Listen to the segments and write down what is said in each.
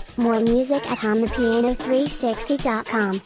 More music at HonThePiano360.com.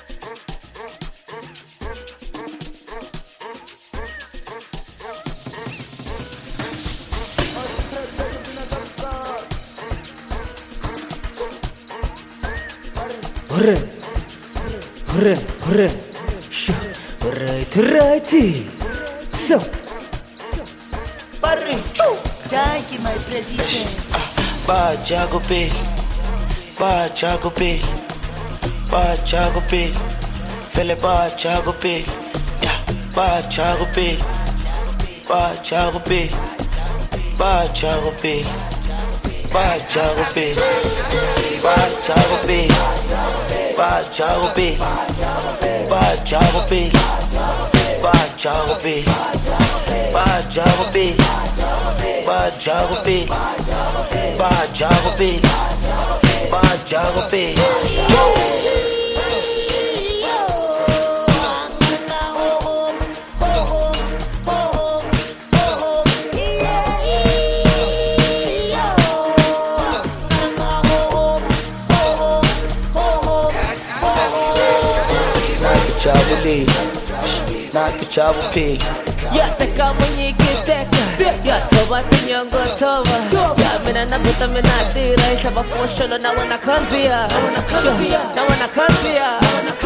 Righty. So, Barry, thank you, my president. Bajago Bill, Bajago Bill, Bajago Bill, Fele Bajago Bill, yeah, Bajago Bill, Bajago Bill, Bajago Bill, Bajago Bill, Bajago Bill, Bajago Bill, Bajago Bill, Bajago Bill, Bajago Bill, Bajago Bill, Bajago Bill, Bajago Bill. Nakachawali, Yataka munyikiteka, yatoba tinyongo toba. Yamina nabuta minatira, ishaba fusholo na wana kanvia. Na wana kanvia.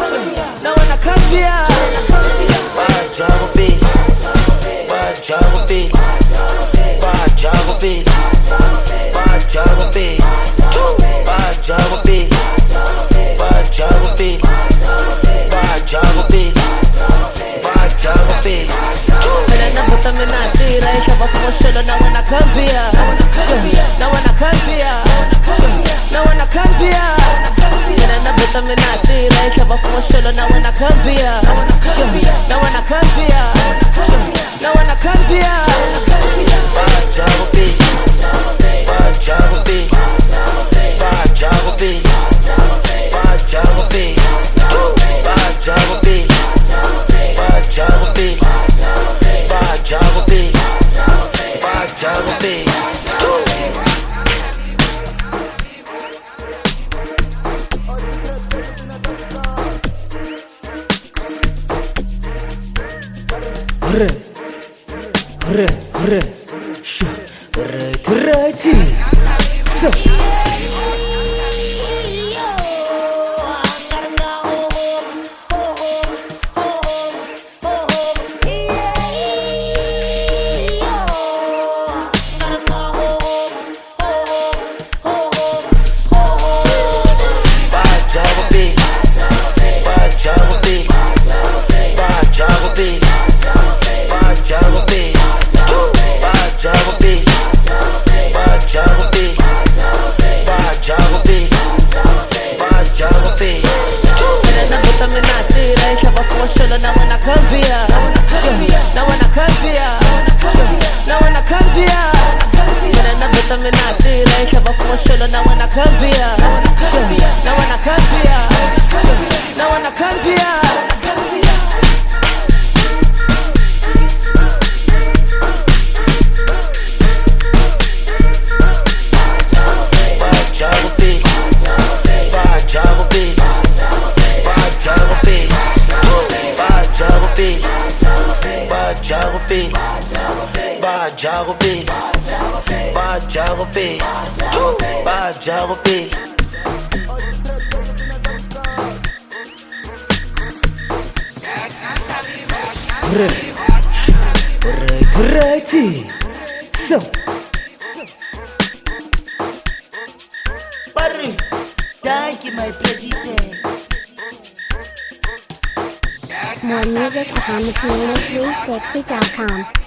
Bajago Bill, Bajago Bill, Bajago Bill, Bajago Bill, Bajago Bill, Bajago Bill, Bajago Bill, Bajago Bill. Mina nabuta minatira, ishaba fusholo na wana kanvia. Na wana kanvia. Mina nabuta minatira, ishaba fusholo na wana kanvia. Na wana kanvia. Bajago Bill, Bajago Bill, Bajago Bill, Bajago Bill, Bajago Bill, Bajago Bill, Bajago Bill, Bajago Bill. righty. So, Bajago Bill, Bajago Bill, Bajago Bill, Bajago Bill, Bajago Bill, Bajago Bill, Bajago Bill, Bajago Bill. Mina nabuta minatira, ishaba fusholo na wana kanvia. Na wana kanvia. Mina nabuta minatira, ishaba fusholo na wana kanvia. Na wana kanvia. Bajago Bill, Bajago Bill, Bajago Bill, Bajago Bill, Bajago Bill, Bajago Bill, Bajago Bill, Bajago Bill. righty. So, Barry, thank you, my president. More music at HonThePiano360.com.